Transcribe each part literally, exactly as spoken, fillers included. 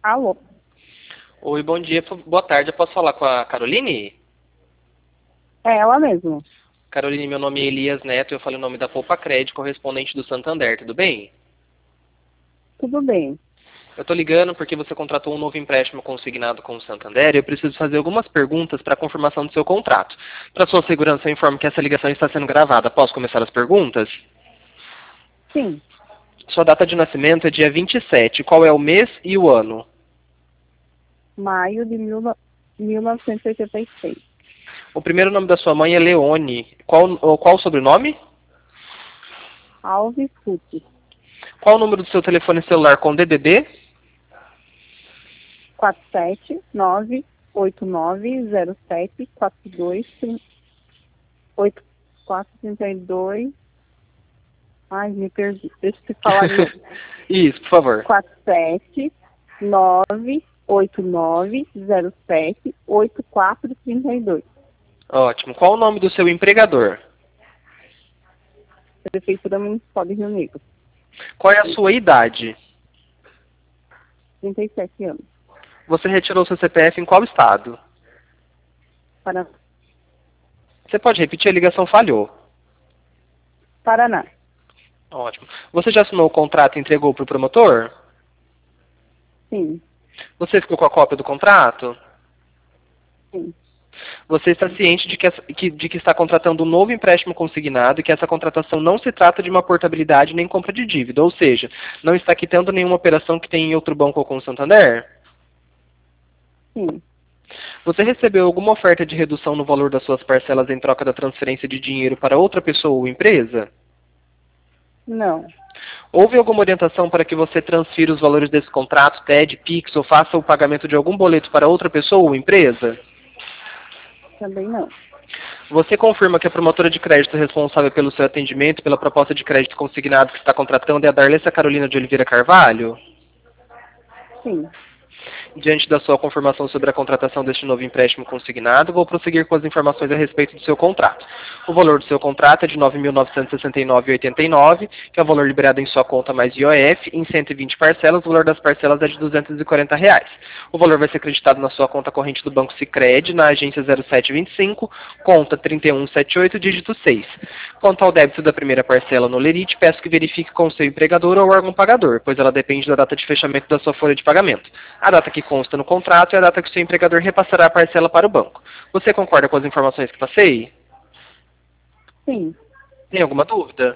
Alô? Oi, bom dia, boa tarde. Eu posso falar com a Caroline? É ela mesmo. Caroline, meu nome é Elias Neto, eu falo o nome da Poupa Crédito, correspondente do Santander, tudo bem? Tudo bem. Eu tô ligando porque você contratou um novo empréstimo consignado com o Santander e eu preciso fazer algumas perguntas para confirmação do seu contrato. Para sua segurança, eu informo que essa ligação está sendo gravada. Posso começar as perguntas? Sim. Sua data de nascimento é dia vinte e sete. Qual é o mês e o ano? Maio de mil, no- mil novecentos e oitenta e seis. O primeiro nome da sua mãe é Leone. Qual, qual o sobrenome? Alves Ruth. Qual o número do seu telefone celular com D D D? quatro sete nove oito nove zero sete quatro dois oito quatro três dois. Ai, me perdi. Deixa eu te falar de novo. Isso, por favor. quatro sete nove oito nove zero sete oito quatro três dois. Ótimo. Qual o nome do seu empregador? Prefeitura Municipal de Rio Negro. Qual é a sua idade? trinta e sete anos. Você retirou seu C P F em qual estado? Para... Você pode repetir, a ligação falhou. Paraná. Ótimo. Você já assinou o contrato e entregou para o promotor? Sim. Você ficou com a cópia do contrato? Sim. Você está ciente de que, essa- que- de que está contratando um novo empréstimo consignado e que essa contratação não se trata de uma portabilidade nem compra de dívida, ou seja, não está quitando nenhuma operação que tem em outro banco ou com o Santander? Sim. Você recebeu alguma oferta de redução no valor das suas parcelas em troca da transferência de dinheiro para outra pessoa ou empresa? Não. Houve alguma orientação para que você transfira os valores desse contrato, T E D, Pix, ou faça o pagamento de algum boleto para outra pessoa ou empresa? Também não. Você confirma que a promotora de crédito responsável pelo seu atendimento e pela proposta de crédito consignado que está contratando é a Darlessa Carolina de Oliveira Carvalho? Sim. Diante da sua confirmação sobre a contratação deste novo empréstimo consignado, vou prosseguir com as informações a respeito do seu contrato. O valor do seu contrato é de nove mil novecentos e sessenta e nove reais e oitenta e nove centavos, que é o valor liberado em sua conta mais I O F, em cento e vinte parcelas, o valor das parcelas é de duzentos e quarenta reais. O valor vai ser acreditado na sua conta corrente do Banco Sicredi, na agência zero sete vinte e cinco, conta trinta e um setenta e oito, dígito seis. Quanto ao débito da primeira parcela no Lerite, peço que verifique com o seu empregador ou órgão pagador, pois ela depende da data de fechamento da sua folha de pagamento. A data que consta no contrato é a data que o seu empregador repassará a parcela para o banco. Você concorda com as informações que passei? Sim. Tem alguma dúvida?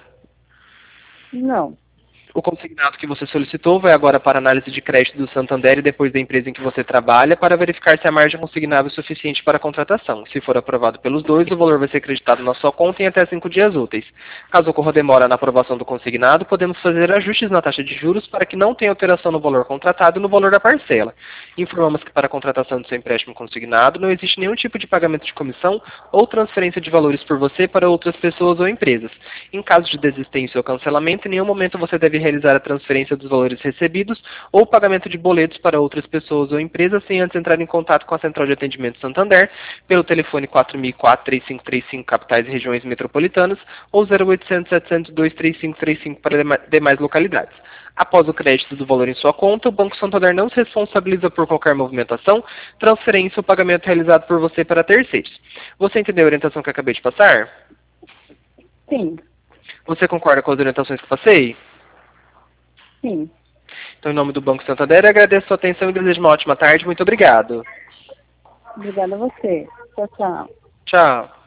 Não. O consignado que você solicitou vai agora para análise de crédito do Santander e depois da empresa em que você trabalha para verificar se a margem consignável é suficiente para a contratação. Se for aprovado pelos dois, o valor vai ser acreditado na sua conta em até cinco dias úteis. Caso ocorra demora na aprovação do consignado, podemos fazer ajustes na taxa de juros para que não tenha alteração no valor contratado e no valor da parcela. Informamos que para a contratação do seu empréstimo consignado não existe nenhum tipo de pagamento de comissão ou transferência de valores por você para outras pessoas ou empresas. Em caso de desistência ou cancelamento, em nenhum momento você deve realizar a transferência dos valores recebidos ou o pagamento de boletos para outras pessoas ou empresas sem antes entrar em contato com a Central de Atendimento Santander pelo telefone quatro mil e quatro, três cinco três cinco capitais e regiões metropolitanas ou zero oitocentos, setecentos, dois três cinco três cinco para dema- demais localidades. Após o crédito do valor em sua conta, o Banco Santander não se responsabiliza por qualquer movimentação, transferência ou pagamento realizado por você para terceiros. Você entendeu a orientação que eu acabei de passar? Sim. Você concorda com as orientações que eu passei? Sim. Então, em nome do Banco Santander, agradeço a sua atenção e desejo uma ótima tarde. Muito obrigado. Obrigada a você. Tchau, tchau. Tchau.